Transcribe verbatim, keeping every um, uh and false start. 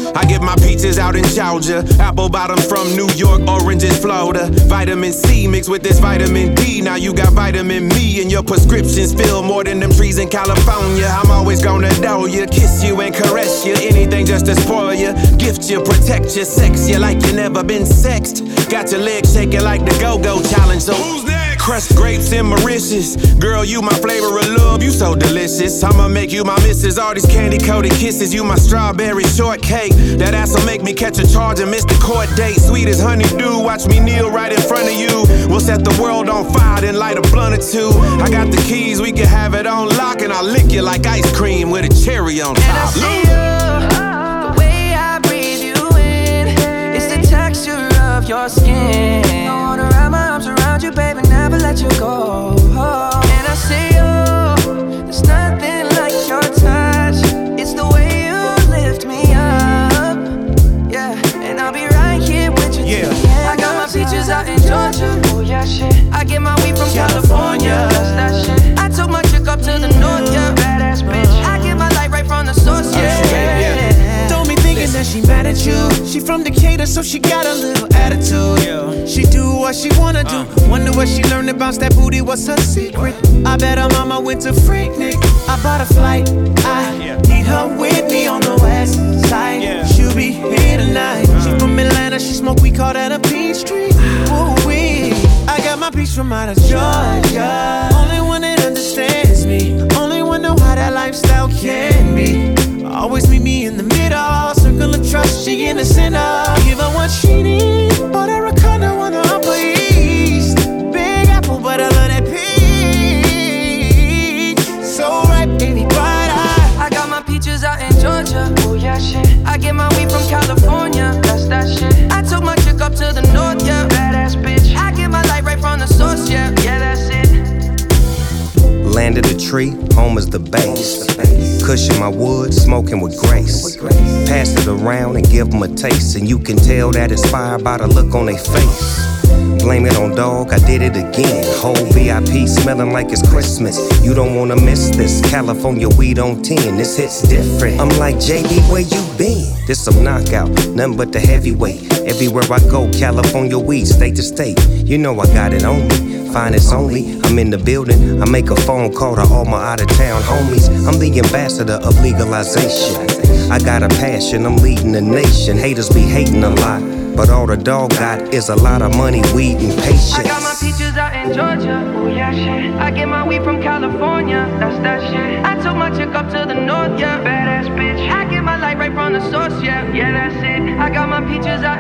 I get my peaches out in Georgia, apple bottoms from New York, oranges, Florida. Vitamin C mixed with this vitamin D. Now you got vitamin me and your prescriptions fill more than them trees in California. I'm always gonna adore you, kiss you and caress you. Anything just to spoil you, gift you, protect you, sex you like you never been sexed. Got your legs shaking like the Go-Go Challenge. So who's next? Crushed grapes and Mauritius. Girl, you my flavor of love, you so delicious. I'ma make you my missus. All these candy-coated kisses, you my strawberry shortcake. That ass'll make me catch a charge and miss the court date. Sweet as honeydew, watch me kneel right in front of you. We'll set the world on fire, then light a blunt or two. I got the keys, we can have it on lock, and I'll lick you like ice cream with a cherry on top. And I see you, the way I breathe you in, it's the texture of your skin. I wanna wrap my arms around you, baby, never let you go. And I see you, there's nothing like your touch. It's the way you lift me up, yeah. And I'll be right here with you. Yeah. I got my peaches out in Georgia. Oh yeah, shit. I get my weed from California. That's that shit. I took my chick up to the north, yeah. Badass bitch. I get my light right from the source, yeah. yeah, yeah. Don't be thinking that she mad at you. She from Decatur, so she got a little attitude. Yeah. She do what she wanna do. Uh. Wonder where she learned to bounce that booty. What's her secret? I bet her mama went to Freaknik. I bought a flight. I yeah. need her with me on the west side. Yeah. She'll be here tonight. Uh. She from Atlanta. She smoke. We call that a Peachtree. Ooh wee. I got my peach from out of Georgia. Only one that understands me. Only one know how that lifestyle can be. Always meet me in the middle. Circle of trust, she in the center. Give her what she need. Bought her a condo on the Upper East. Big apple, but I love that peach. So ripe, baby, bright eye. I got my peaches out in Georgia. Oh yeah, shit. I get my weed from California. That's that shit. I took my chick up to the north, yeah. Badass bitch. I get my light right from the source, yeah. Yeah, that's it. Landed a tree, home is the base. Cushion my wood, smoking with grace. Pass it around and give them a taste, and you can tell that it's fire by the look on their face. Blame it on dog, I did it again. Whole V I P smelling like it's Christmas. You don't wanna miss this. California weed on ten, this hit's different. I'm like, J D, where you been? This some knockout, nothing but the heavyweight. Everywhere I go, California weed, state to state. You know I got it on me. Finest only, I'm in the building. I make a phone call to all my out-of-town homies. I'm the ambassador of legalization. I got a passion, I'm leading the nation. Haters be hating a lot, but all the dog got is a lot of money, weed, and patience. I got my peaches out in Georgia. Oh yeah, shit. I get my weed from California. That's that shit. I took my chick up to the north, yeah. Badass bitch. I get my light right from the source, yeah. Yeah, that's it. I got my peaches out